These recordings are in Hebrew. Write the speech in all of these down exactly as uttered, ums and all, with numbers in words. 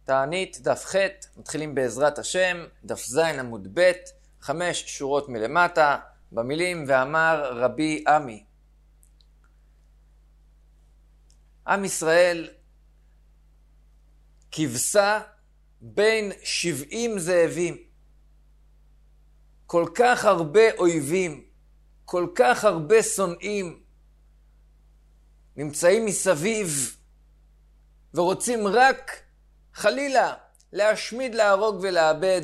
תענית דף ח', מתחילים בעזרת השם, דף ז' עמוד ב', חמש שורות מלמטה, במילים ואמר רבי עמי. עם ישראל כבשה בין שבעים זאבים, כל כך הרבה אויבים, כל כך הרבה שונאים, נמצאים מסביב ורוצים רק חלילה להשמיד, להרוג ולאבד,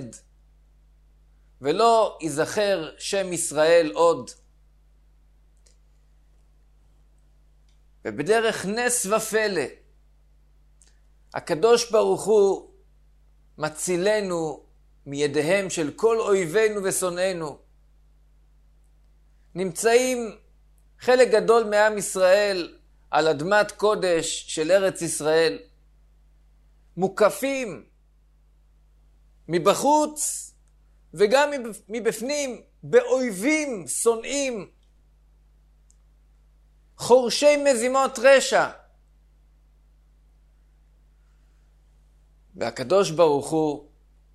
ולא ייזכר שם ישראל עוד. ובדרך נס ופלא הקדוש ברוך הוא מצילנו מידיהם של כל אויבינו ושונאינו. נמצאים חלק גדול מעם ישראל על אדמת קודש של ארץ ישראל, מוקפים מבחוץ וגם מבפנים באויבים, שונאים, חורשי מזימות רשע. והקדוש ברוך הוא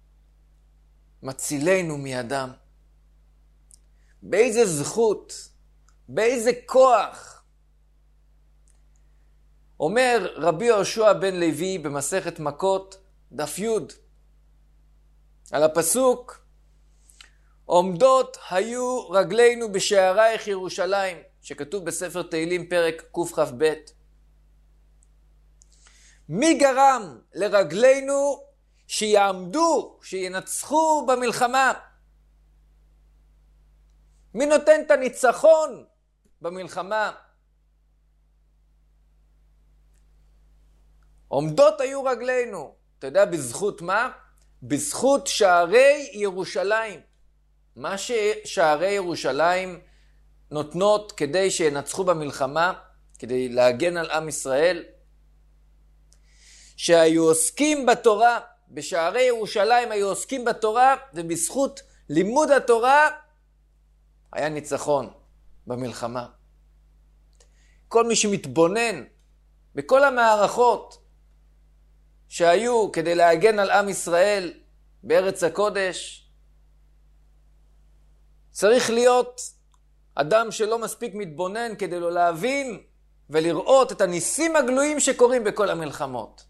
מצילנו מידם. באיזה זכות, באיזה כוח. אומר רבי יהושע בן לוי במסכת מכות דף י' על הפסוק, עומדות היו רגלינו בשערייך ירושלים, שכתוב בספר תהילים פרק קכ"ב. מי גרם לרגלינו שיעמדו, שינצחו במלחמה? מי נותן את הניצחון במלחמה? עומדות היו רגלינו. אתה יודע בזכות מה? בזכות שערי ירושלים. מה ששערי ירושלים נותנות כדי שינצחו במלחמה, כדי להגן על עם ישראל, שהיו עוסקים בתורה, בשערי ירושלים היו עוסקים בתורה, ובזכות לימוד התורה היה ניצחון במלחמה. כל מי שמתבונן בכל המערכות שהיו כדי להגן על עם ישראל בארץ הקודש, צריך להיות אדם שלא מספיק מתבונן כדי לא להבין ולראות את הניסים הגלויים שקורים בכל המלחמות.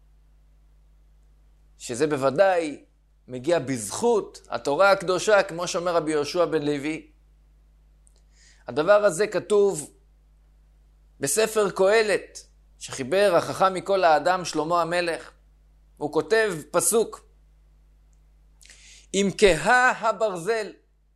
שזה בוודאי מגיע בזכות התורה הקדושה, כמו שאומר רבי יהושע בן לוי. הדבר הזה כתוב בספר קהלת, שחיבר החכם מכל האדם שלמה המלך. הוא כותב פסוק, אם כהה הברזל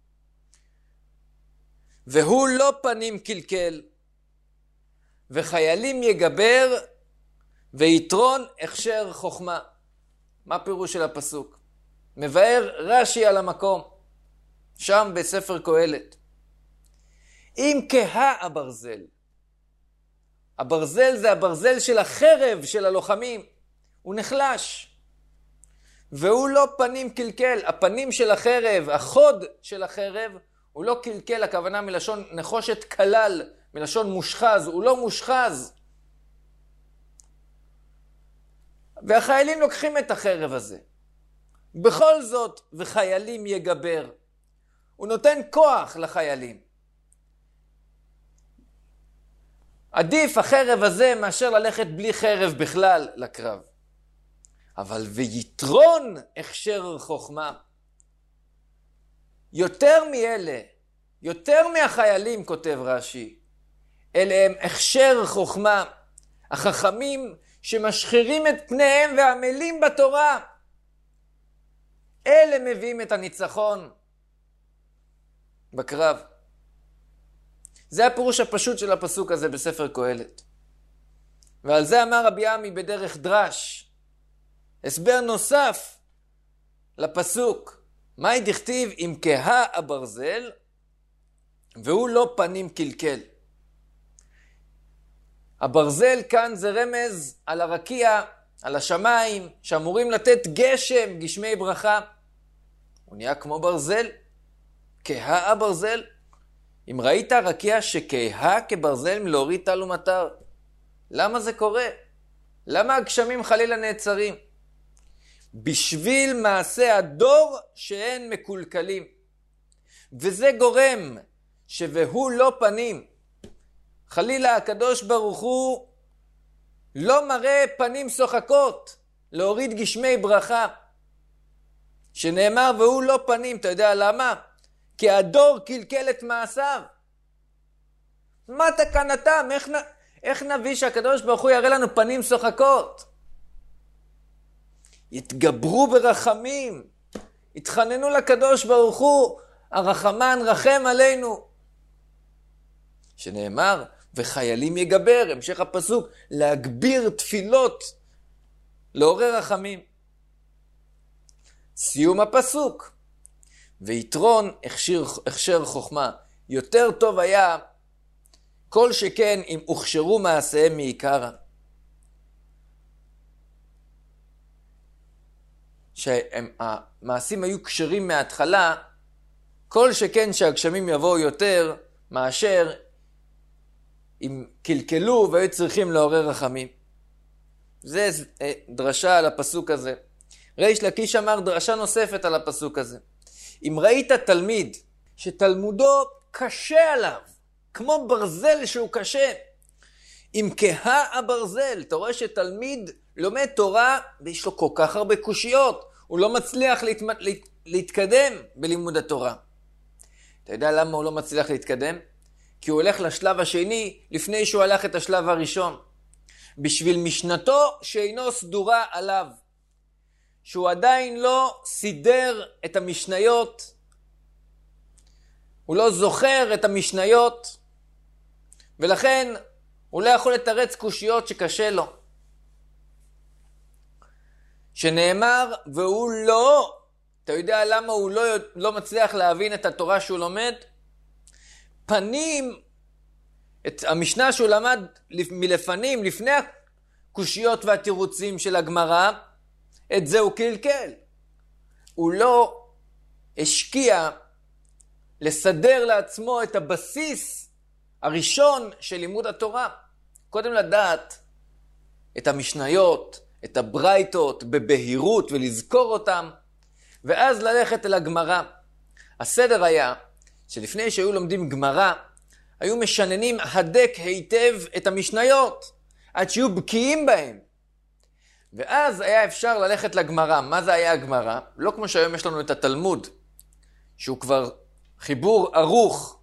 והוא לא פנים קלקל, וחיילים יגבר ויתרון הכשר חוכמה. מה פירוש של הפסוק? מבאר רש"י על המקום, שם בספר קהלת. אם כהה הברזל, הברזל זה הברזל של החרב של הלוחמים, הוא נחלש. והוא לא פנים קלקל, הפנים של החרב, החוד של החרב, הוא לא קלקל, הכוונה מלשון נחושת כלל, מלשון מושחז, הוא לא מושחז. והחיילים לוקחים את החרב הזה. בכל זאת, וחיילים יגבר. הוא נותן כוח לחיילים. עדיף החרב הזה מאשר ללכת בלי חרב בכלל לקרב. אבל ויתרון הכשר חוכמה. יותר מאלה, יותר מהחיילים, כותב רש"י, אלה הם הכשר חוכמה, החכמים שמשחירים את פניהם ועמלים בתורה. אלה מביאים את הניצחון בקרב. זה הפירוש הפשוט של הפסוק הזה בספר קהלת. ועל זה אמר רבי עמי בדרך דרש, הסבר נוסף לפסוק, מהי דכתיב אם כהה הברזל והוא לא פנים קלקל. הברזל כאן זה רמז על הרקיע, על השמיים, שאמורים לתת גשם, גשמי ברכה. הוא נהיה כמו ברזל, כהה הברזל. אם ראית רקיע שכהה כברזל מלהוריד טל ומטר, למה זה קורה? למה הגשמים חלילה נעצרים? בשביל מעשה הדור שאין מקולקלים. וזה גורם שווהו לא פנים. חלילה הקדוש ברוך הוא לא מראה פנים שוחקות, להוריד גשמי ברכה. שנאמר והוא לא פנים, אתה יודע למה? כי הדור קלקל את מעשיו. מה תקנתם? איך, נ... איך נביא שהקדוש ברוך הוא יראה לנו פנים שוחקות? יתגברו ברחמים, יתחננו לקדוש ברוך הוא, הרחמן רחם עלינו. שנאמר, וחיילים יגבר, המשך הפסוק, להגביר תפילות, לעורר רחמים. סיום הפסוק, ויתרון הכשר, הכשר חוכמה. יותר טוב היה כל שכן אם הוכשרו מעשיהם מעיקרא. שהמעשים היו קשרים מההתחלה, כל שכן שהגשמים יבואו יותר מאשר אם קלקלו והיו צריכים לעורר רחמים. זה דרשה על הפסוק הזה. ריש לקיש אמר דרשה נוספת על הפסוק הזה. אם ראית תלמיד שתלמודו קשה עליו, כמו ברזל שהוא קשה, אם כהה הברזל, אתה רואה שתלמיד לומד תורה ויש לו כל כך הרבה קושיות, הוא לא מצליח להת... להת... להתקדם בלימוד התורה. אתה יודע למה הוא לא מצליח להתקדם? כי הוא הולך לשלב השני לפני שהוא הלך את השלב הראשון. בשביל משנתו שאינו סדורה עליו. שהוא עדיין לא סידר את המשניות. הוא לא זוכר את המשניות. ולכן הוא לא יכול לתרץ קושיות שקשה לו. שנאמר, והוא לא, אתה יודע למה הוא לא, לא מצליח להבין את התורה שהוא לומד? פנים, את המשנה שהוא למד מלפנים, לפני הקושיות והתירוצים של הגמרא, את זה הוא קלקל. הוא לא השקיע לסדר לעצמו את הבסיס הראשון של לימוד התורה. קודם לדעת את המשניות, את הברייתות בבהירות ולזכור אותם, ואז ללכת אל הגמרא. הסדר היה שלפני שהיו לומדים גמרא, היו משננים הדק היטב את המשניות, עד שיהיו בקיאים בהם. ואז היה אפשר ללכת לגמרא. מה זה היה הגמרא? לא כמו שהיום יש לנו את התלמוד, שהוא כבר חיבור ערוך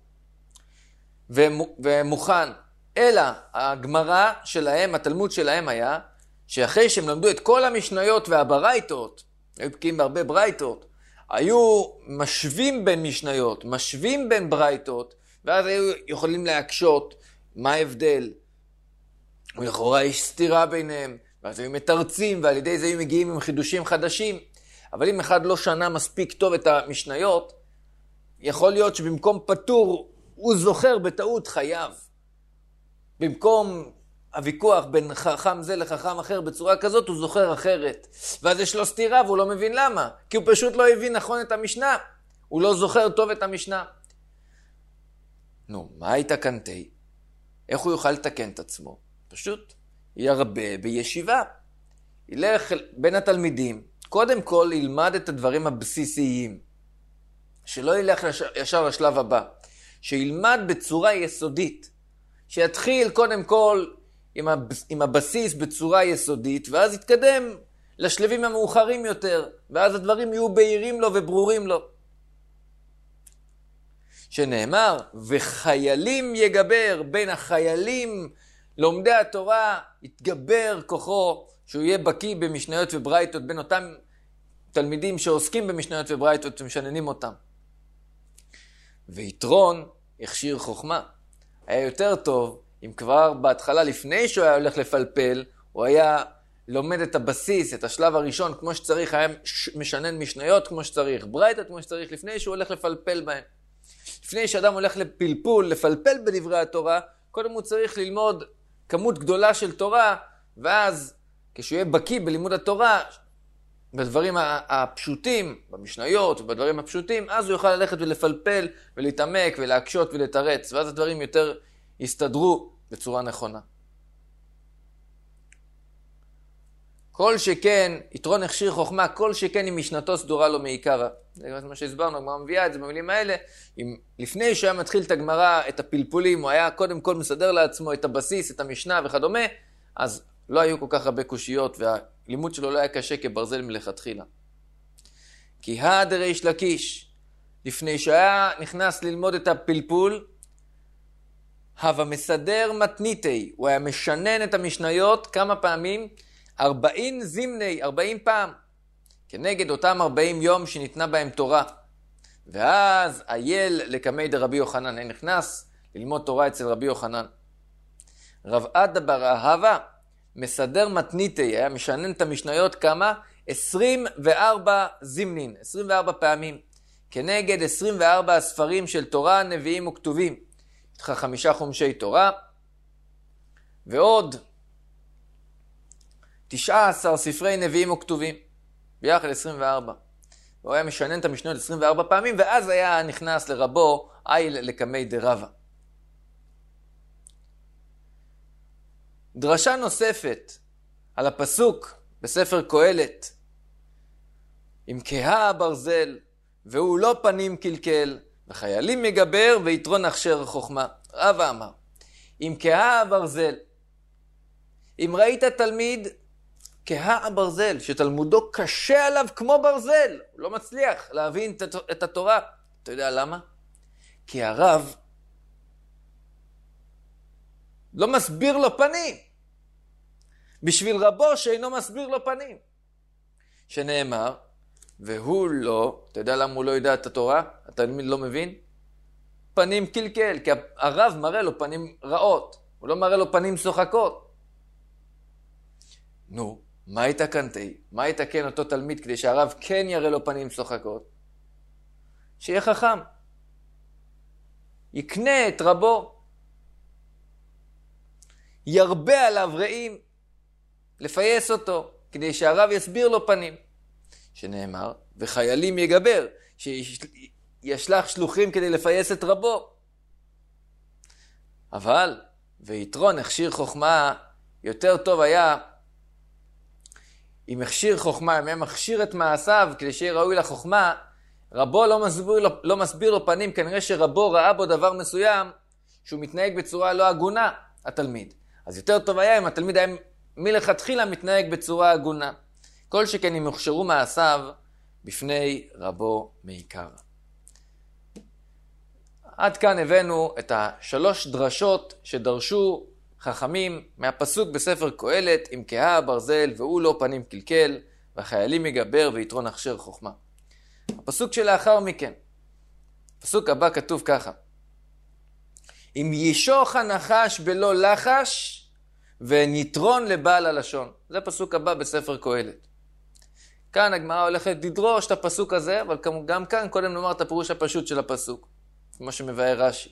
ומוכן, אלא הגמרא שלהם, התלמוד שלהם היה, שאחרי שהם למדו את כל המשניות והברייתות, היו בקיאים בהרבה ברייתות, היו משווים בין משניות, משווים בין ברייתות, ואז היו יכולים להקשות מה ההבדל. ולכאורה יש סתירה ביניהם, ואז היו מתרצים, ועל ידי זה היו מגיעים עם חידושים חדשים. אבל אם אחד לא שנה מספיק טוב את המשניות, יכול להיות שבמקום פטור, הוא זוכר בטעות חייו. במקום הוויכוח בין חכם זה לחכם אחר בצורה כזאת, הוא זוכר אחרת. ואז יש לו סתירה והוא לא מבין למה. כי הוא פשוט לא הבין נכון את המשנה. הוא לא זוכר טוב את המשנה. נו, מה הייתה קנטי? איך הוא יוכל לתקן את עצמו? פשוט ירבה בישיבה. ילך בין התלמידים. קודם כל ילמד את הדברים הבסיסיים. שלא ילך ישר לשלב הבא. שילמד בצורה יסודית. שיתחיל קודם כל עם הבסיס בצורה יסודית, ואז יתקדם לשלבים המאוחרים יותר, ואז הדברים יהיו בהירים לו וברורים לו. שנאמר, וחיילים יגבר, בין החיילים לומדי התורה יתגבר כוחו, שהוא יהיה בקיא במשניות וברייתות, בין אותם תלמידים שעוסקים במשניות וברייתות ומשננים אותם. ויתרון הכשיר חוכמה. היה יותר טוב אם כבר בהתחלה, לפני שהוא היה הולך לפלפל, הוא היה לומד את הבסיס, את השלב הראשון כמו שצריך, היה משנן משניות כמו שצריך, ברייתות כמו שצריך, לפני שהוא הולך לפלפל בהם. לפני שאדם הולך לפלפול, לפלפל בדברי התורה, קודם הוא צריך ללמוד כמות גדולה של תורה, ואז כשהוא יהיה בקיא בלימוד התורה, בדברים הפשוטים, במשניות ובדברים הפשוטים, אז הוא יוכל ללכת ולפלפל ולהתעמק ולהקשות ולתרץ, ואז הדברים יותר יסתדרו בצורה נכונה. כל שכן, יתרון הכשיר חוכמה, כל שכן אם משנתו סדורה לו מעיקרא. זה מה שהסברנו, הגמרא מביאה את זה במילים האלה. אם לפני שהיה מתחיל את הגמרא, את הפלפולים, הוא היה קודם כל מסדר לעצמו את הבסיס, את המשנה וכדומה, אז לא היו כל כך הרבה קושיות, והלימוד שלו לא היה קשה כברזל מלכתחילה. כי הדריש לקיש, לפני שהיה נכנס ללמוד את הפלפול, הווה מסדר מתניתי, הוא היה משנן את המשניות כמה פעמים, ארבעים זימני, ארבעים פעם, כנגד אותם ארבעים יום שניתנה בהם תורה. ואז אייל לקמי דרבי יוחנן, היה נכנס ללמוד תורה אצל רבי יוחנן. רב עדה בר אהבה, מסדר מתניתי, היה משנן את המשניות כמה? עשרים וארבע זימנין, עשרים וארבע פעמים, כנגד עשרים וארבע הספרים של תורה, נביאים וכתובים. איתך חמישה חומשי תורה, ועוד תשעה עשר ספרי נביאים וכתובים, ביחד עשרים וארבע. הוא היה משנן את המשניות עשרים וארבע פעמים, ואז היה נכנס לרבו אייל לקמי דרבה. דרשה נוספת על הפסוק בספר קהלת, אם כהה הברזל והוא לא פנים קלקל, וחיילים מגבר ויתרון הכשר חוכמה. רבא אמר, אם כהה הברזל, אם ראית תלמיד כהה הברזל, שתלמודו קשה עליו כמו ברזל, הוא לא מצליח להבין את התורה, אתה יודע למה? כי הרב לא מסביר לו פנים, בשביל רבו שאינו מסביר לו פנים. שנאמר, והוא לא, אתה יודע למה הוא לא יודע את התורה? התלמיד לא מבין? פנים קלקל, כי הרב מראה לו פנים רעות, הוא לא מראה לו פנים שוחקות. נו, מה יתקנתי? מה יתקן אותו תלמיד כדי שהרב כן יראה לו פנים שוחקות? שיהיה חכם. יקנה את רבו. ירבה עליו רעים. לפייס אותו, כדי שהרב יסביר לו פנים. שנאמר, וחיילים יגבר, שישלח שלוחים כדי לפייס את רבו. אבל, ויתרון הכשיר חוכמה, יותר טוב היה, אם הכשיר חוכמה, אם היה מכשיר את מעשיו, כדי שיהיה ראוי לחוכמה, רבו לא מסביר לו, לא מסביר לו פנים, כנראה שרבו ראה בו דבר מסוים, שהוא מתנהג בצורה לא הגונה, התלמיד. אז יותר טוב היה אם התלמיד היה מלכתחילה מתנהג בצורה הגונה. כל שכן אם יוכשרו מעשיו בפני רבו מעיקר. עד כאן הבאנו את השלוש דרשות שדרשו חכמים מהפסוק בספר קהלת, אם כהה הברזל והוא לא פנים קלקל, והחיילים יגבר ויתרון הכשר חוכמה. הפסוק שלאחר מכן, הפסוק הבא כתוב ככה, אם ישוך הנחש בלא לחש, וניתרון לבעל הלשון. זה פסוק הבא בספר קהלת. כאן הגמרא הולכת לדרוש את הפסוק הזה, אבל גם כאן קודם נאמר את הפירוש הפשוט של הפסוק, כמו שמבאר רש"י.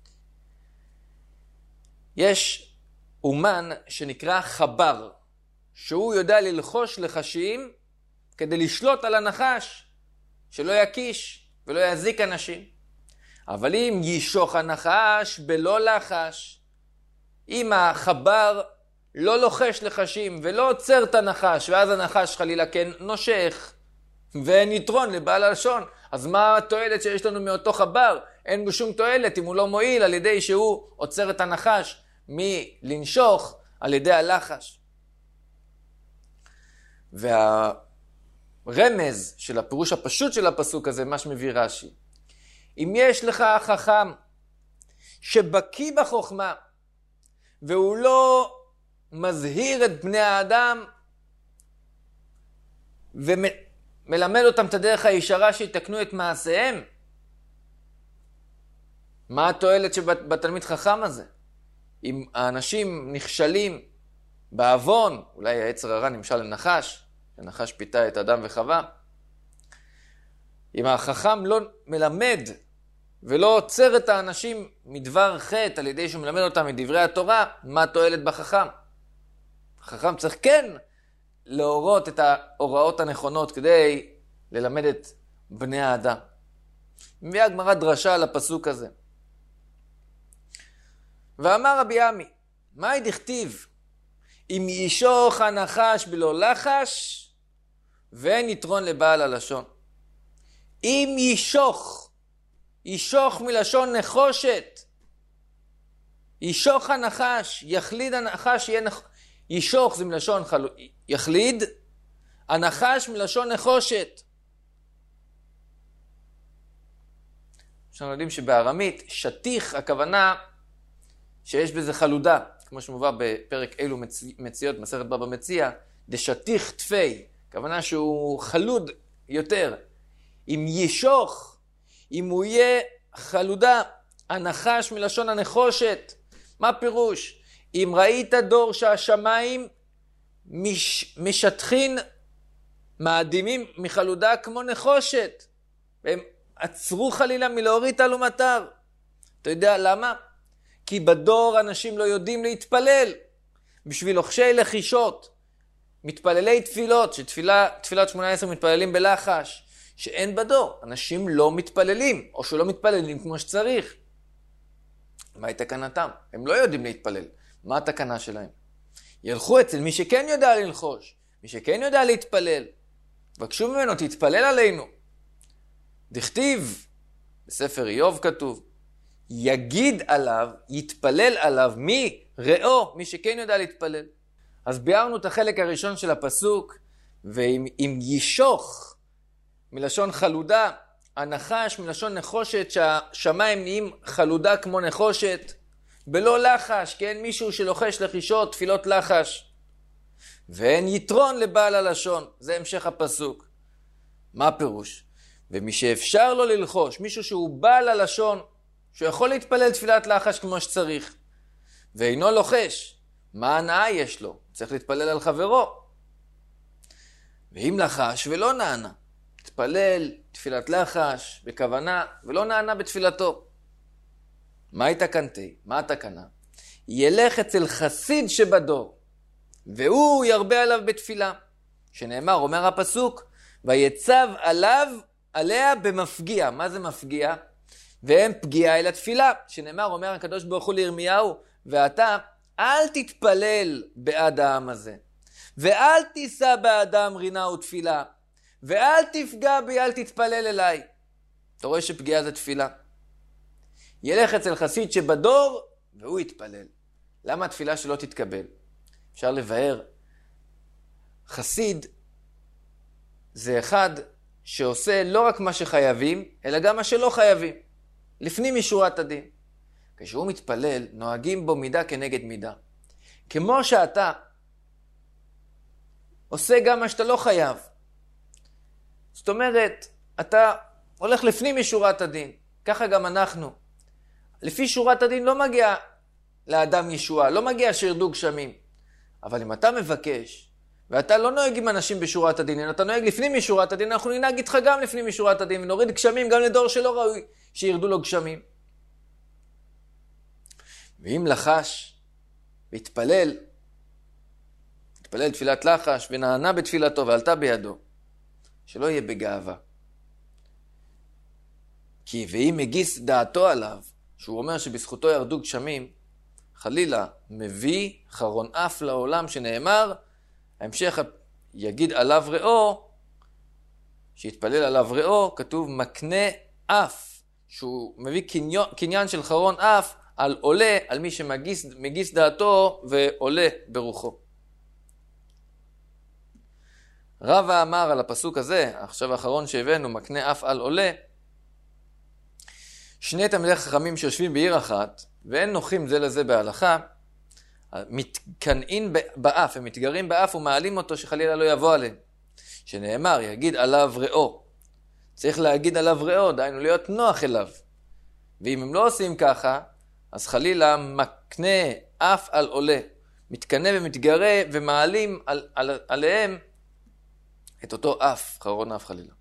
יש אומן שנקרא חבר, שהוא יודע ללחוש לחשים כדי לשלוט על הנחש, שלא יקיש ולא יזיק אנשים. אבל אם ישוך הנחש בלא לחש, אם החבר לא לוחש לחשים ולא עוצר את הנחש, ואז הנחש חלילה כן נושך, ואין יתרון לבעל הלשון, אז מה התועלת שיש לנו מאותו חבר? אין בו שום תועלת אם הוא לא מועיל על ידי שהוא עוצר את הנחש מלנשוך על ידי הלחש. והרמז של הפירוש הפשוט של הפסוק הזה, מה שמביא רש"י, אם יש לך חכם שבקיא בחוכמה, והוא לא מזהיר את בני האדם, ומלמד אותם את הדרך הישרה שיתקנו את מעשיהם, מה התועלת שבתלמיד חכם הזה? אם האנשים נכשלים בעוון, אולי היצר הרע נמשל לנחש, הנחש פיתה את אדם וחווה, אם החכם לא מלמד ולא עוצר את האנשים מדבר חטא על ידי שהוא מלמד אותם מדברי התורה, מה התועלת בחכם? החכם צריך כן להורות את ההוראות הנכונות כדי ללמד את בני האדם. מביאה הגמרא דרשה על הפסוק הזה. ואמר רבי עמי, מהי דכתיב? אם ישוך הנחש בלא לחש, ואין יתרון לבעל הלשון. אם ישוך, ישוך מלשון נחושת, ישוך הנחש, יחליד הנחש, יהיה נח... ישוך זה מלשון חל... יחליד, הנחש מלשון נחושת. אנחנו יודעים שבארמית, שטיח הכוונה שיש בזה חלודה, כמו שמובא בפרק אילו מציאות, מסכת בבא מציע, דשטיח תפי, הכוונה שהוא חלוד יותר. אם ישוך, אם הוא יהיה חלודה, הנחש מלשון הנחושת, מה פירוש? אם ראית דור שהשמיים מש, משטחין, מאדימים מחלודה כמו נחושת, והם עצרו חלילה מלהוריד תל ומטר. אתה יודע למה? כי בדור אנשים לא יודעים להתפלל. בשביל לוחשי לחישות, מתפללי תפילות, שתפילה, תפילת שמונה עשרה מתפללים בלחש, שאין בדור. אנשים לא מתפללים, או שלא מתפללים כמו שצריך. מהי תקנתם? הם לא יודעים להתפלל. מה התקנה שלהם? ילכו אצל מי שכן יודע ללחוש, מי שכן יודע להתפלל. בקשו ממנו, תתפלל עלינו. דכתיב, בספר איוב כתוב, יגיד עליו, יתפלל עליו, מי? ראו, מי שכן יודע להתפלל. אז ביארנו את החלק הראשון של הפסוק, ואם ישוך, מלשון חלודה, הנחש מלשון נחושת, שהשמיים נהיים חלודה כמו נחושת, בלא לחש, כי אין מישהו שלוחש לחישות, תפילות לחש. ואין יתרון לבעל הלשון, זה המשך הפסוק. מה הפירוש? ומי שאפשר לו ללחוש, מישהו שהוא בעל הלשון, שהוא יכול להתפלל תפילת לחש כמו שצריך, ואינו לוחש, מה הנאה יש לו? צריך להתפלל על חברו. ואם לחש ולא נענה, תתפלל תפילת לחש בכוונה, ולא נענה בתפילתו. מה התקנתי? מה התקנה? ילך אצל חסיד שבדור, והוא ירבה עליו בתפילה. שנאמר, אומר הפסוק, ויצב עליו, עליה במפגיע. מה זה מפגיע? והם פגיעה אל התפילה. שנאמר, אומר הקדוש ברוך הוא לירמיהו, ואתה אל תתפלל בעד העם הזה, ואל תישא באדם רינה ותפילה, ואל תפגע בי, אל תתפלל אליי. אתה רואה שפגיעה זה תפילה. ילך אצל חסיד שבדור, והוא יתפלל. למה התפילה שלא תתקבל? אפשר לבאר. חסיד זה אחד שעושה לא רק מה שחייבים, אלא גם מה שלא חייבים. לפנים משורת הדין. כשהוא מתפלל, נוהגים בו מידה כנגד מידה. כמו שאתה עושה גם מה שאתה לא חייב. זאת אומרת, אתה הולך לפנים משורת הדין. ככה גם אנחנו. לפי שורת הדין לא מגיע לאדם ישועה, לא מגיע שירדו גשמים. אבל אם אתה מבקש, ואתה לא נוהג עם אנשים בשורת הדין, אם אתה נוהג לפנים משורת הדין, אנחנו ננהג איתך גם לפנים משורת הדין, ונוריד גשמים גם לדור שלא ראוי שירדו לו גשמים. ואם לחש, והתפלל, התפלל תפילת לחש, ונענה בתפילתו, ועלתה בידו, שלא יהיה בגאווה. כי ואם מגיס דעתו עליו, שהוא אומר שבזכותו ירדו גשמים, חלילה מביא חרון אף לעולם, שנאמר, ההמשך יגיד עליו ראו, שיתפלל עליו ראו, כתוב מקנה אף, שהוא מביא קניון, קניין של חרון אף, על עולה, על מי שמגיס מגיס דעתו ועולה ברוחו. רבא אמר על הפסוק הזה, עכשיו האחרון שהבאנו, מקנה אף על עולה, שני תלמידי חכמים שיושבים בעיר אחת, ואין נוחים זה לזה בהלכה, מתקנאים באף, הם מתגרים באף ומעלים אותו שחלילה לא יבוא עליהם. שנאמר, יגיד עליו ראו. צריך להגיד עליו ראו, דיינו להיות נוח אליו. ואם הם לא עושים ככה, אז חלילה מקנה אף על עולה. מתקנה ומתגרה ומעלים על, על, עליהם את אותו אף, חרון אף חלילה.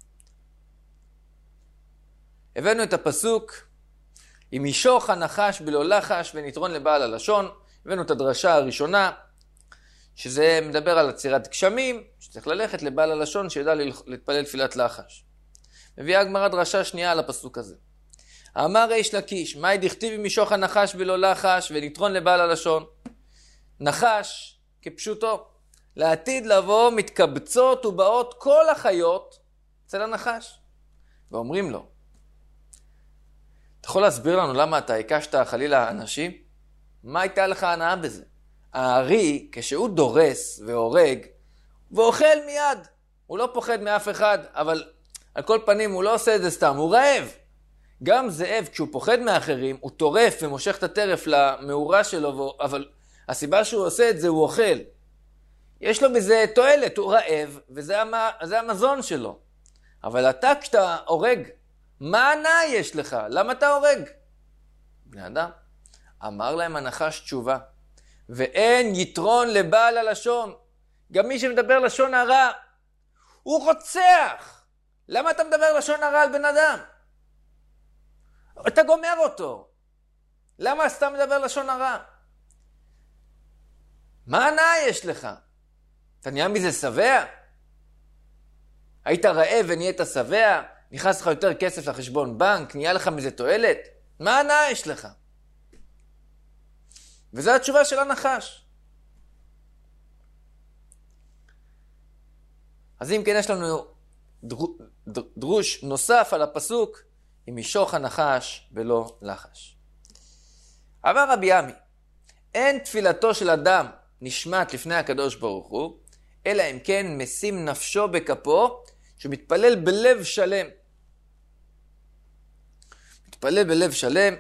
הבאנו את הפסוק, אם ישוך הנחש בלא לחש ונתרון לבעל הלשון. הבאנו את הדרשה הראשונה, שזה מדבר על עצירת גשמים, שצריך ללכת לבעל הלשון שידע להתפלל תפילת לחש. מביאה הגמרא דרשה שנייה על הפסוק הזה. אמר ריש לקיש, מהי דכתיב אם ישוך הנחש בלא לחש ונתרון לבעל הלשון? נחש כפשוטו. לעתיד לבוא מתקבצות ובאות כל החיות אצל הנחש. ואומרים לו, אתה יכול להסביר לנו למה אתה הקשת חלילה אנשים? מה הייתה לך הנאה בזה? הארי, כשהוא דורס והורג, ואוכל מיד. הוא לא פוחד מאף אחד, אבל על כל פנים הוא לא עושה את זה סתם, הוא רעב. גם זאב, כשהוא פוחד מאחרים, הוא טורף ומושך את הטרף למאורה שלו, אבל הסיבה שהוא עושה את זה, הוא אוכל. יש לו בזה תועלת, הוא רעב, וזה המ... זה המזון שלו. אבל אתה, כשאתה הורג, מה הנאה יש לך? למה אתה הורג? בני אדם, אמר להם הנחש תשובה, ואין יתרון לבעל הלשון. גם מי שמדבר לשון הרע, הוא רוצח. למה אתה מדבר לשון הרע על בן אדם? אתה גומר אותו. למה סתם מדבר לשון הרע? מה הנאה יש לך? אתה נהיה מזה שבע? היית רעב ונהיית שבע? נכנס לך יותר כסף לחשבון בנק? נהיה לך מזה תועלת? מה הנאה יש לך? וזו התשובה של הנחש. אז אם כן יש לנו דרוש נוסף על הפסוק, אם משוך הנחש ולא לחש. אמר רבי עמי, אין תפילתו של אדם נשמעת לפני הקדוש ברוך הוא, אלא אם כן משים נפשו בכפו, שמתפלל בלב שלם. מתפלל בלב שלם.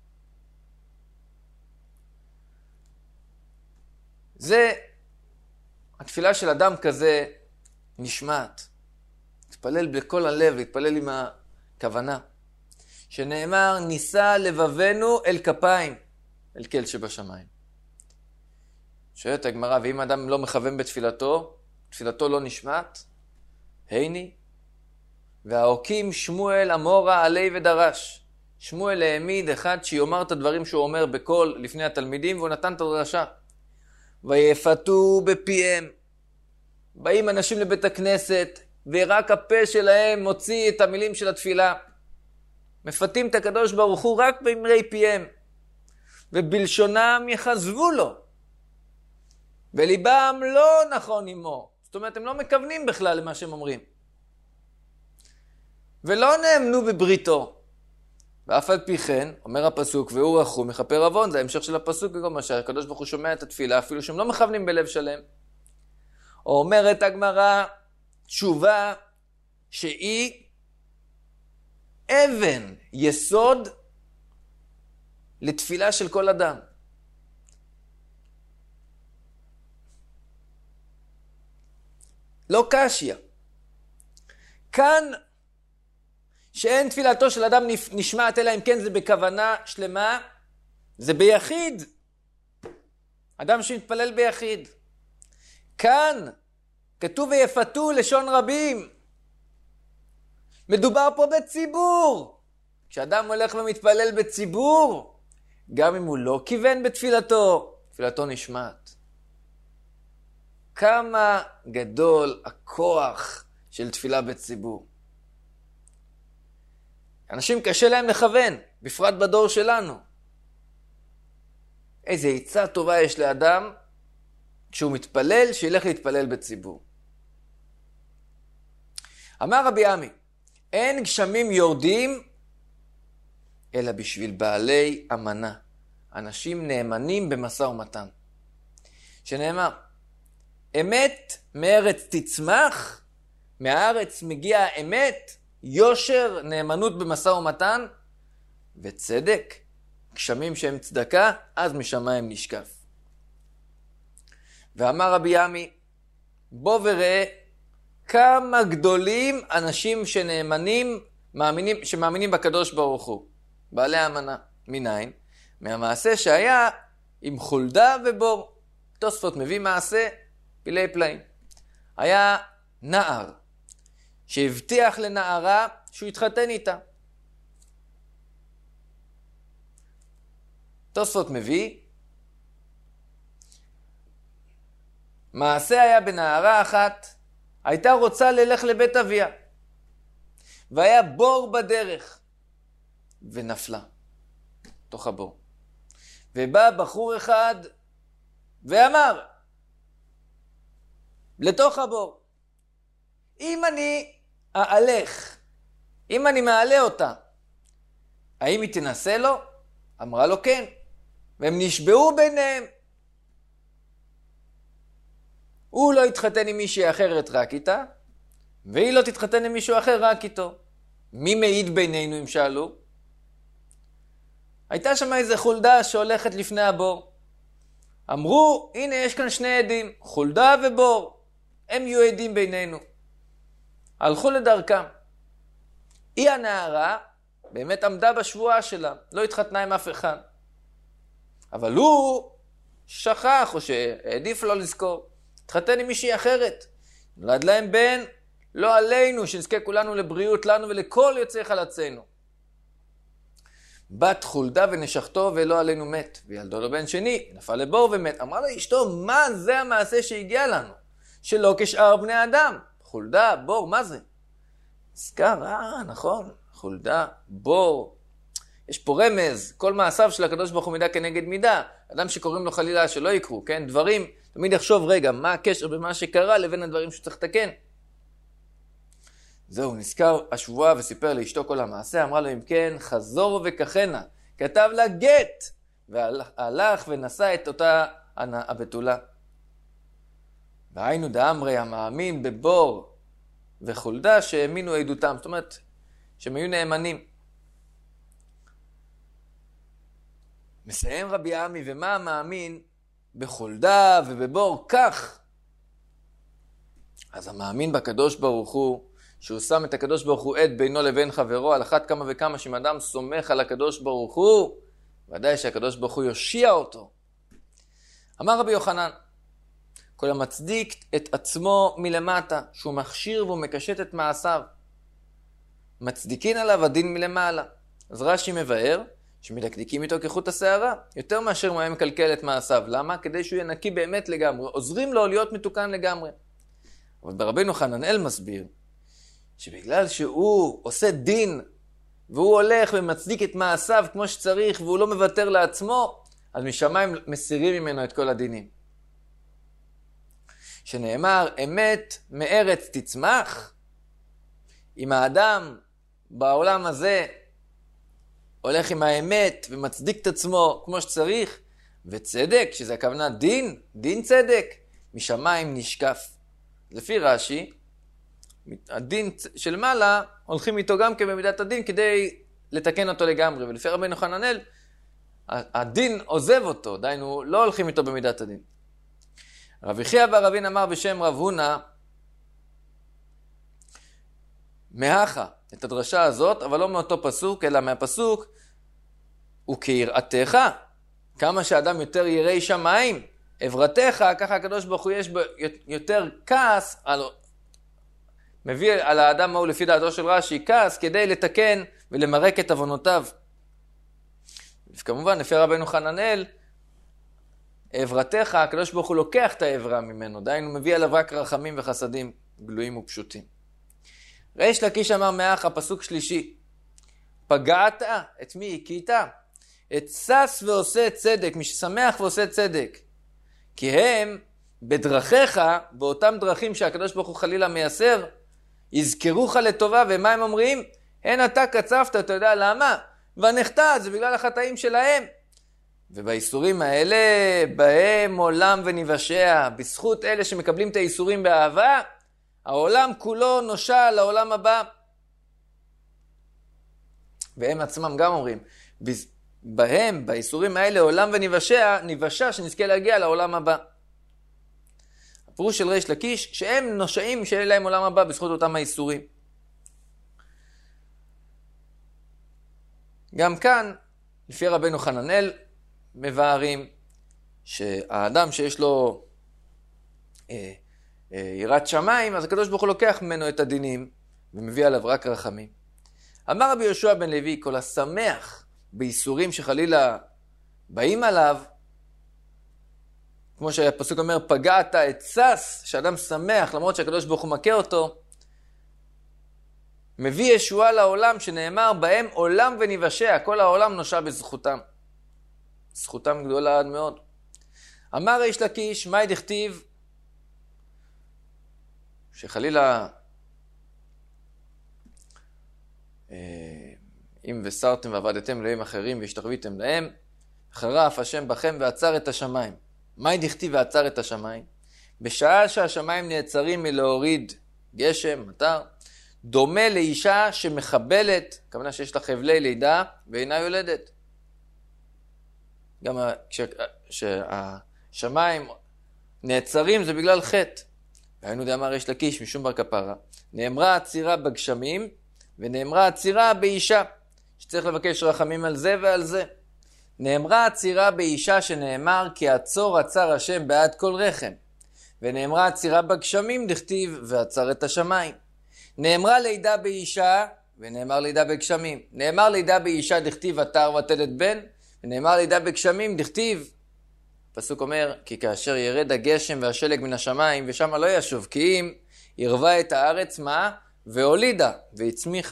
זה, התפילה של אדם כזה נשמעת. להתפלל בכל הלב, להתפלל עם הכוונה. שנאמר, נישא לבבנו אל כפיים, אל כל שבשמיים. שואלת הגמרא, ואם אדם לא מכוון בתפילתו, תפילתו לא נשמעת, היני, והעוקים שמואל אמורה עלי ודרש. שמואל העמיד אחד שיאמר את הדברים שהוא אומר בקול לפני התלמידים, והוא נתן את הדרשה. ויפתו בפיהם. באים אנשים לבית הכנסת, ורק הפה שלהם מוציא את המילים של התפילה. מפתים את הקדוש ברוך הוא רק באמרי פיהם. ובלשונם יחזבו לו. וליבם לא נכון עמו. זאת אומרת, הם לא מכוונים בכלל למה שהם אומרים. ולא נאמנו בבריתו. ואף על פי כן, אומר הפסוק, והוא רחום מכפר עוון, זה ההמשך של הפסוק, כמו שהקדוש ברוך הוא שומע את התפילה, אפילו שהם לא מכוונים בלב שלם. או אומרת הגמרא, תשובה שהיא אבן, יסוד לתפילה של כל אדם. לא קשיא. כאן שאין תפילתו של אדם נשמעת אלא אם כן זה בכוונה שלמה, זה ביחיד. אדם שמתפלל ביחיד. כאן כתוב ויפתו לשון רבים. מדובר פה בציבור. כשאדם הולך ומתפלל בציבור, גם אם הוא לא כיוון בתפילתו, תפילתו נשמעת. כמה גדול הכוח של תפילה בציבור. אנשים קשה להם לכוון, בפרט בדור שלנו. איזה עצה טובה יש לאדם כשהוא מתפלל, שילך להתפלל בציבור. אמר רבי עמי, אין גשמים יורדים אלא בשביל בעלי אמנה. אנשים נאמנים במשא ומתן. שנאמר, אמת מארץ תצמח, מהארץ מגיע האמת, יושר, נאמנות במשא ומתן, וצדק, גשמים שהם צדקה, אז משמיים נשקף. ואמר רבי עמי, בוא וראה כמה גדולים אנשים שנאמנים, מאמינים, שמאמינים בקדוש ברוך הוא, בעלי האמנה. מניין? מהמעשה שהיה עם חולדה ובור. תוספות מביא מעשה פילי פלאים. היה נער שהבטיח לנערה שהוא יתחתן איתה. תוספות מביא, מעשה היה בנערה אחת, הייתה רוצה ללך לבית אביה, והיה בור בדרך, ונפלה, תוך הבור. ובא בחור אחד, ואמר, לתוך הבור. אם אני אהלך, אם אני מעלה אותה, האם היא תנסה לו? אמרה לו כן. והם נשבעו ביניהם. הוא לא יתחתן עם מישהי אחרת רק איתה, והיא לא תתחתן עם מישהו אחר רק איתו. מי מעיד בינינו אם שאלו? הייתה שם איזה חולדה שהולכת לפני הבור. אמרו, הנה יש כאן שני עדים, חולדה ובור. הם יהיו עדים בינינו. הלכו לדרכם. היא הנערה באמת עמדה בשבועה שלה, לא התחתנה עם אף אחד. אבל הוא שכח או שהעדיף לא לזכור. התחתן עם מישהי אחרת. נולד להם בן, לא עלינו, שנזכה כולנו לבריאות לנו ולכל יוצאי חלצינו. בת חולדה ונשכתו ולא עלינו מת. וילדו לו בן שני, נפל לבור ומת. אמרה לה אשתו, מה זה המעשה שהגיע לנו? שלא כשאר בני אדם. חולדה, בור, מה זה? נזכר, אה, נכון, חולדה, בור. יש פה רמז, כל מעשיו של הקדוש ברוך הוא מידה כנגד מידה. אדם שקוראים לו חלילה שלא יקרו, כן? דברים, תמיד יחשוב, רגע, מה הקשר במה שקרה לבין הדברים שצריך לתקן? זהו, נזכר השבועה וסיפר לאשתו כל המעשה, אמרה לו אם כן, חזור וכחנה, כתב לה גט, והלך ונשא את אותה הבתולה. והיינו דאמרי המאמין בבור וחולדה שהאמינו עדותם, זאת אומרת, שהם היו נאמנים. מסיים רבי עמי, ומה המאמין בחולדה ובבור כך? אז המאמין בקדוש ברוך הוא, שהוא שם את הקדוש ברוך הוא עד בינו לבין חברו, על אחת כמה וכמה שאם אדם סומך על הקדוש ברוך הוא, ודאי שהקדוש ברוך הוא יושיע אותו. אמר רבי יוחנן, כל המצדיק את עצמו מלמטה, שהוא מכשיר והוא מקשט את מעשיו, מצדיקין עליו הדין מלמעלה. אז רש"י מבאר שמדקדיקים איתו כחוט השערה, יותר מאשר הוא היה מקלקל את מעשיו. למה? כדי שהוא ינקי באמת לגמרי. עוזרים לו להיות מתוקן לגמרי. אבל ברבינו חננאל מסביר, שבגלל שהוא עושה דין, והוא הולך ומצדיק את מעשיו כמו שצריך, והוא לא מוותר לעצמו, אז משמיים מסירים ממנו את כל הדינים. שנאמר, אמת מארץ תצמח, אם האדם בעולם הזה הולך עם האמת ומצדיק את עצמו כמו שצריך, וצדק, שזה הכוונה דין, דין צדק, משמיים נשקף. לפי רש"י, הדין של מעלה הולכים איתו גם כבמידת הדין כדי לתקן אותו לגמרי. ולפי רבינו חננאל, הדין עוזב אותו, דיינו לא הולכים איתו במידת הדין. רבי חייא בר אבין אמר בשם רב הונא, מהכה את הדרשה הזאת, אבל לא מאותו פסוק, אלא מהפסוק, וכיראתך, כמה שאדם יותר יראי שמיים, עברתך, ככה הקדוש ברוך הוא יש בו יותר כעס, על, מביא על האדם מהו לפי דעתו של רש"י, כעס כדי לתקן ולמרק את עוונותיו. וכמובן, לפי רבנו חננאל, עברתך, הקדוש ברוך הוא לוקח את העברה ממנו, דיינו מביא עליו רק רחמים וחסדים גלויים ופשוטים. ריש לקיש אמר מאחה, פסוק שלישי, פגעת, את מי הכית? את שש ועושה צדק, מי ששמח ועושה צדק. כי הם בדרכיך, באותם דרכים שהקדוש ברוך הוא חלילה מייסר, יזכרוך לטובה, ומה הם אומרים? הן אתה קצפת, אתה יודע למה? ונחתה, זה בגלל החטאים שלהם. ובאיסורים האלה, בהם עולם ונבשע, בזכות אלה שמקבלים את האיסורים באהבה, העולם כולו נושע לעולם הבא. והם עצמם גם אומרים, בהם, באיסורים האלה, עולם ונבשע, נבשע שנזכה להגיע לעולם הבא. הפירוש של ריש לקיש, שהם נושעים שיהיה להם עולם הבא בזכות אותם האיסורים. גם כאן, לפי רבנו חננאל, מבארים שהאדם שיש לו אה, אה, יראת שמיים, אז הקדוש ברוך הוא לוקח ממנו את הדינים ומביא עליו רק רחמים. אמר רבי יהושע בן לוי, כל השמח באיסורים שחלילה באים עליו, כמו שהפסוק אומר, פגעת את שש, שאדם שמח למרות שהקדוש ברוך הוא מכה אותו, מביא ישועה לעולם שנאמר בהם עולם ונבשע, כל העולם נושע בזכותם. זכותם גדולה עד מאוד. אמר ריש לקיש, מאי דכתיב, שחלילה אם וסרתם ועבדתם אלוהים אחרים והשתחוויתם להם, חרף השם בכם ועצר את השמיים. מהי דכתיב ועצר את השמיים? בשעה שהשמיים נעצרים מלהוריד גשם, מטר, דומה לאישה שמחבלת, כמובן שיש לה חבלי לידה ואינה יולדת. גם כשהשמיים נעצרים זה בגלל חטא. והיינו דאמר יש לקיש משום בר כפרה. נאמרה עצירה בגשמים ונאמרה עצירה באישה, שצריך לבקש רחמים על זה ועל זה. נאמרה עצירה באישה שנאמר כי עצור עצר השם בעד כל רחם. ונאמרה עצירה בגשמים דכתיב ועצר את השמיים. נאמרה לידה באישה ונאמר לידה בגשמים. נאמר לידה באישה דכתיב עתר ותלת בן, ונאמר לידה בגשמים דכתיב. הפסוק אומר כי כאשר ירד הגשם והשלג מן השמיים ושם לא ישוב, כי אם ירבה את הארץ מה? והולידה והצמיחה.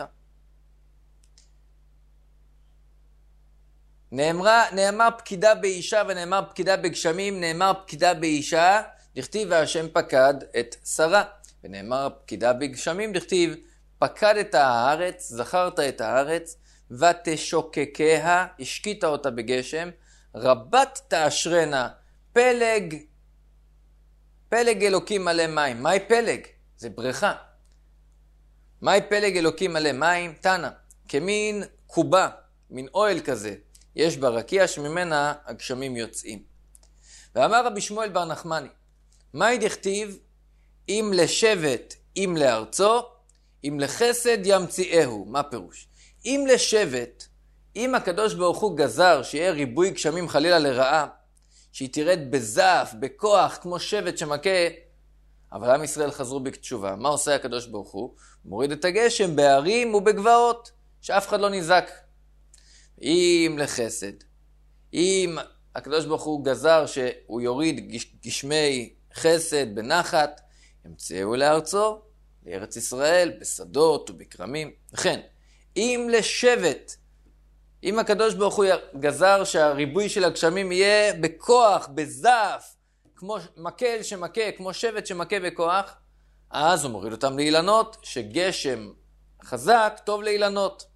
נאמרה, נאמר פקידה באישה ונאמר פקידה בגשמים, נאמר פקידה באישה דכתיב והשם פקד את שרה, ונאמר פקידה בגשמים דכתיב פקד את הארץ, זכרת את הארץ ותשוקקיה, השקית אותה בגשם, רבת תאשרנה, פלג, פלג אלוקים מלא מים. מהי פלג? זה בריכה. מהי פלג אלוקים מלא מים? תנא, כמין קובה, מין אוהל כזה, יש בה רקיע שממנה הגשמים יוצאים. ואמר רבי שמואל בר נחמני, מהי דכתיב? אם לשבט, אם לארצו, אם לחסד ימציאהו. מה פירוש? אם לשבט, אם הקדוש ברוך הוא גזר שיהיה ריבוי גשמים חלילה לרעה, שהיא תרד בזעף, בכוח, כמו שבט שמכה, אבל עם ישראל חזרו בתשובה. מה עושה הקדוש ברוך הוא? מוריד את הגשם בהרים ובגבעות, שאף אחד לא נזק. אם לחסד, אם הקדוש ברוך הוא גזר שהוא יוריד גשמי חסד בנחת, ימצאו לארצו, לארץ ישראל, בשדות ובקרמים. וכן, אם לשבט, אם הקדוש ברוך הוא גזר שהריבוי של הגשמים יהיה בכוח, בזעף, כמו מקל שמכה, כמו שבט שמכה בכוח, אז הוא מוריד אותם לאילנות, שגשם חזק טוב לאילנות.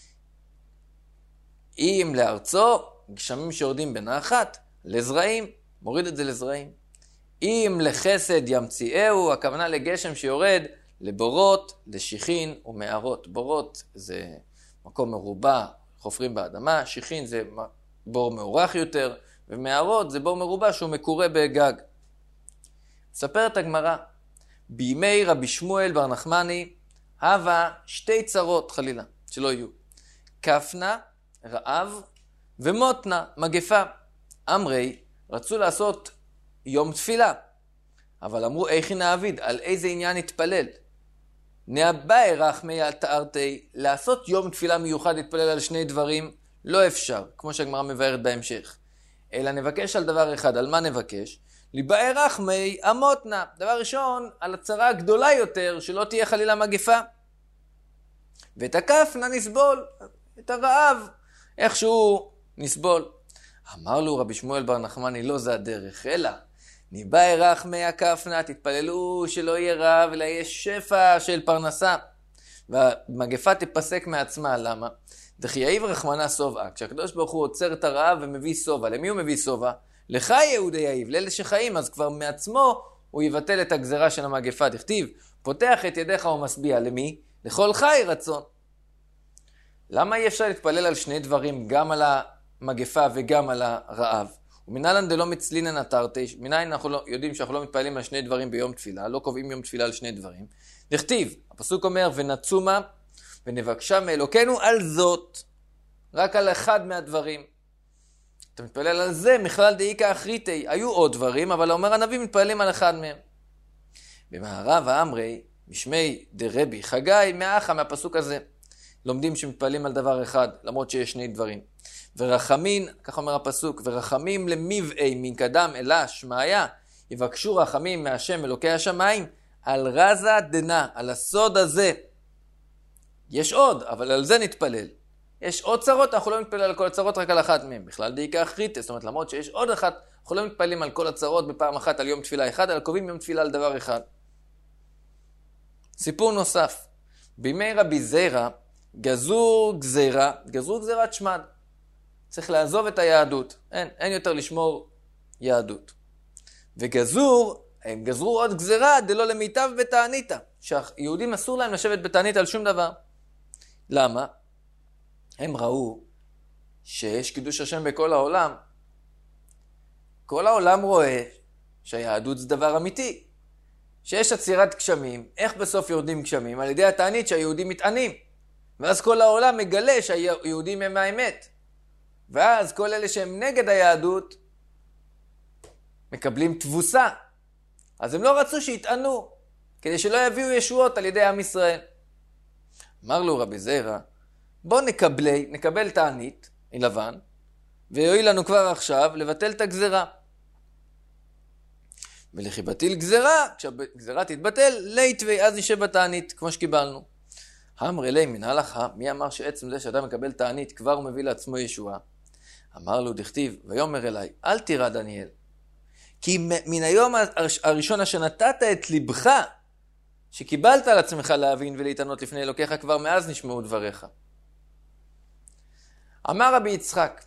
אם לארצו, גשמים שיורדים בנחת, לזרעים, מוריד את זה לזרעים. אם לחסד ימציאהו, הכוונה לגשם שיורד לבורות, לשיחין ומערות. בורות זה מקום מרובע, חופרים באדמה, שיחין זה בור מאורך יותר, ומערות זה בור מרובע שהוא מקורה בגג. ספרת הגמרא, בימי רבי שמואל בר נחמני, הווה שתי צרות חלילה, שלא יהיו. כפנה, רעב, ומותנה, מגפה. אמרי, רצו לעשות יום תפילה, אבל אמרו איכי נעביד, על איזה עניין התפלל? נאבאי רחמי אל תארתי, לעשות יום תפילה מיוחד להתפלל על שני דברים, לא אפשר, כמו שהגמרא מבארת בהמשך. אלא נבקש על דבר אחד. על מה נבקש? ליבאי רחמי אמותנה. דבר ראשון, על הצרה הגדולה יותר, שלא תהיה חלילה מגפה. ואת הכפנה נסבול, את הרעב, איכשהו נסבול. אמר לו רבי שמואל בר נחמני, לא זה הדרך, אלא ניבאי רחמי הכפנה, תתפללו שלא יהיה רעב, אלא יהיה שפע של פרנסה. והמגפה תפסק מעצמה, למה? דכי יאיב רחמנה סובה, כשהקדוש ברוך הוא עוצר את הרעב ומביא סובה, למי הוא מביא סובה? לך יהודי יאיב, לאלה שחיים, אז כבר מעצמו הוא יבטל את הגזרה של המגפה. תכתיב, פותח את ידיך ומשביע, למי? לכל חי רצון. למה אי אפשר להתפלל על שני דברים, גם על המגפה וגם על הרעב? ומנהלן דלא מצלינן התרתי, מניין אנחנו לא, יודעים שאנחנו לא מתפללים על שני דברים ביום תפילה, לא קובעים יום תפילה על שני דברים. דכתיב, הפסוק אומר, ונצומה ונבקשה מאלוקנו על זאת, רק על אחד מהדברים. אתה מתפלל על זה, מכלל דאיקה אחריתי, היו עוד דברים, אבל אומר הנביא מתפללים על אחד מהם. במערב האמרי, משמי דרבי חגי, מאחה מהפסוק הזה. לומדים שמתפללים על דבר אחד, למרות שיש שני דברים. ורחמין, כך אומר הפסוק, ורחמים למבעי מן קדם אלה שמעיה, יבקשו רחמים מהשם אלוקי השמיים, על רזה דנה, על הסוד הזה. יש עוד, אבל על זה נתפלל. יש עוד צרות, אנחנו לא מתפלל על כל הצרות, רק על אחת מהם. בכלל דאיקה אחרית, זאת אומרת, למרות שיש עוד אחת, אנחנו לא מתפללים על כל הצרות בפעם אחת, על יום תפילה אחד, אלא קובעים יום תפילה על דבר אחד. סיפור נוסף. בימי רבי זירא גזרו גזירה, גזרו גזירת שמד. צריך לעזוב את היהדות. אין, אין יותר לשמור יהדות. וגזור, הם גזרו עוד גזירה דלא למיטב בתעניתא. שהיהודים אסור להם לשבת בתענית על שום דבר. למה? הם ראו שיש קידוש השם בכל העולם. כל העולם רואה שהיהדות זה דבר אמיתי. שיש עצירת גשמים. איך בסוף יורדים גשמים? על ידי התענית שהיהודים מתענים. ואז כל העולם מגלה שהיהודים הם האמת. ואז כל אלה שהם נגד היהדות מקבלים תבוסה. אז הם לא רצו שיתענו, כדי שלא יביאו ישועות על ידי עם ישראל. אמר לו רבי זירא, בוא נקבל, נקבל תענית, לבן, ויועיל לנו כבר עכשיו לבטל את הגזרה. ולכי בטיל גזרה, כשהגזרה תתבטל, ליטווי, אז יישב בתענית, כמו שקיבלנו. אמר אלי מן הלכה, מי אמר שעצם זה שאדם מקבל תענית כבר הוא מביא לעצמו ישועה? אמר לו דכתיב, ויאמר אלי, אל תירא דניאל, כי מן היום הראשון אשר נתת את לבך, שקיבלת על עצמך להבין ולהתענות לפני אלוקיך, כבר מאז נשמעו דבריך. אמר רבי יצחק,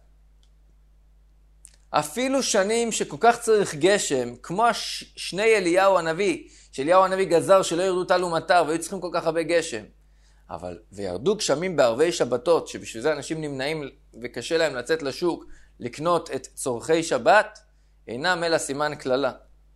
אפילו שנים שכל כך צריך גשם, כמו שני אליהו הנביא, שאליהו הנביא גזר שלא ירדו טל ומטר, והיו צריכים כל כך הרבה גשם. אבל, וירדו גשמים בערבי שבתות, שבשביל זה אנשים נמנעים וקשה להם לצאת לשוק, לקנות את צורכי שבת, אינם אלא סימן כללה.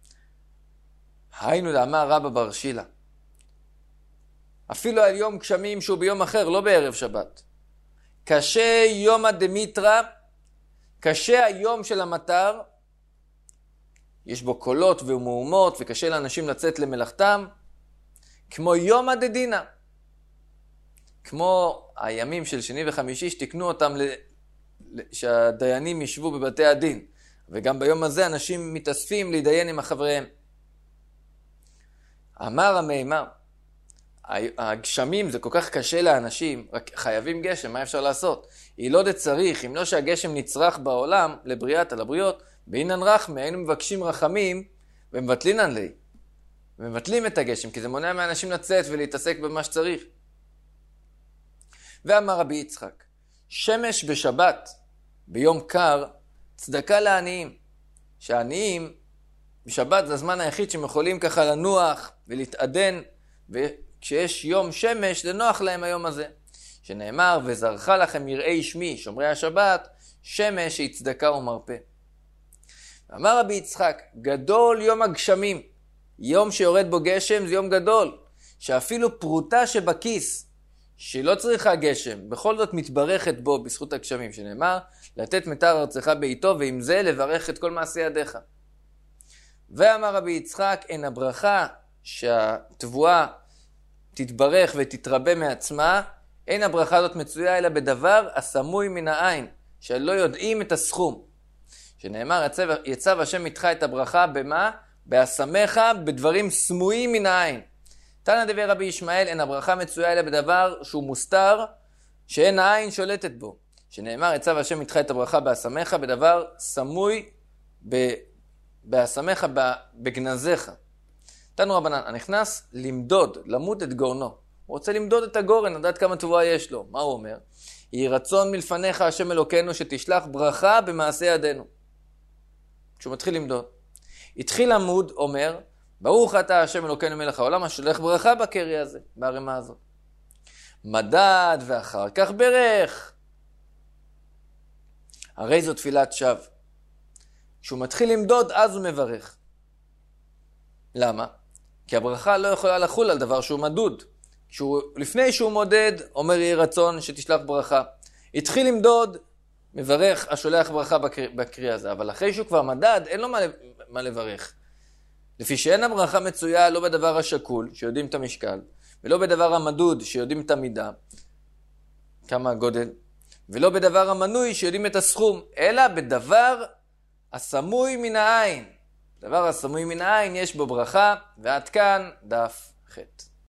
היינו לאמר רבא בר שילה. אפילו על יום גשמים שהוא ביום אחר, לא בערב שבת. קשה יומא דמיטרא, קשה היום של המטר, יש בו קולות ומהומות וקשה לאנשים לצאת למלאכתם, כמו יומא דדינא. כמו הימים של שני וחמישי שתקנו אותם ל... שהדיינים ישבו בבתי הדין. וגם ביום הזה אנשים מתאספים להידיין עם החבריהם. אמר המימר, הגשמים זה כל כך קשה לאנשים, רק חייבים גשם, מה אפשר לעשות? היא לא דצריך, אם לא שהגשם נצרך בעולם לבריאת על הבריות, באינן רחמי, היינו מבקשים רחמים ומבטלינן לי. ומבטלים את הגשם, כי זה מונע מאנשים לצאת ולהתעסק במה שצריך. ואמר רבי יצחק, שמש בשבת, ביום קר, צדקה לעניים. שהעניים, בשבת זה הזמן היחיד שהם יכולים ככה לנוח ולהתעדן, וכשיש יום שמש, זה נוח להם היום הזה. שנאמר, וזרח לכם יראי שמי, שומרי השבת, שמש היא צדקה ומרפא. אמר רבי יצחק, גדול יום הגשמים, יום שיורד בו גשם זה יום גדול, שאפילו פרוטה שבכיס, שלא צריכה גשם, בכל זאת מתברכת בו בזכות הגשמים, שנאמר, לתת מטר ארצך בעיתו, ועם זה לברך את כל מעשי ידיך. ואמר רבי יצחק, אין הברכה שהתבואה תתברך ותתרבה מעצמה, אין הברכה הזאת מצויה אלא בדבר הסמוי מן העין, שלא יודעים את הסכום. שנאמר, יצב, יצב השם איתך את הברכה במה? בהשמך בדברים סמויים מן העין. תנא דבי רבי ישמעאל, אין הברכה מצויה אלא בדבר שהוא מוסתר, שאין העין שולטת בו. שנאמר, יצב השם איתך את הברכה בהשמך בדבר סמוי ב... בהשמך בגנזך. תנו רבנן, הנכנס למדוד, למוד את גורנו. הוא רוצה למדוד את הגורן, לדעת כמה תבואה יש לו. מה הוא אומר? יהי רצון מלפניך השם אלוקינו שתשלח ברכה במעשה ידינו. כשהוא מתחיל למדוד. התחיל עמוד, אומר, ברוך אתה השם אלוקינו מלך העולם, השולח ברכה בקרי הזה, בערימה הזאת. מדד ואחר כך ברך. הרי זו תפילת שווא. כשהוא מתחיל למדוד, אז הוא מברך. למה? כי הברכה לא יכולה לחול על דבר שהוא מדוד. כשהוא, לפני שהוא מודד, אומר יהי רצון שתשלח ברכה. התחיל למדוד, מברך, השולח ברכה בקר... בקריאה הזה. אבל אחרי שהוא כבר מדד, אין לו מה, מה לברך. לפי שאין הברכה מצויה לא בדבר השקול, שיודעים את המשקל, ולא בדבר המדוד, שיודעים את המידה, כמה הגודל, ולא בדבר המנוי, שיודעים את הסכום, אלא בדבר הסמוי מן העין. דבר הסמוי מן העין יש בו ברכה, ועד כאן דף ח'.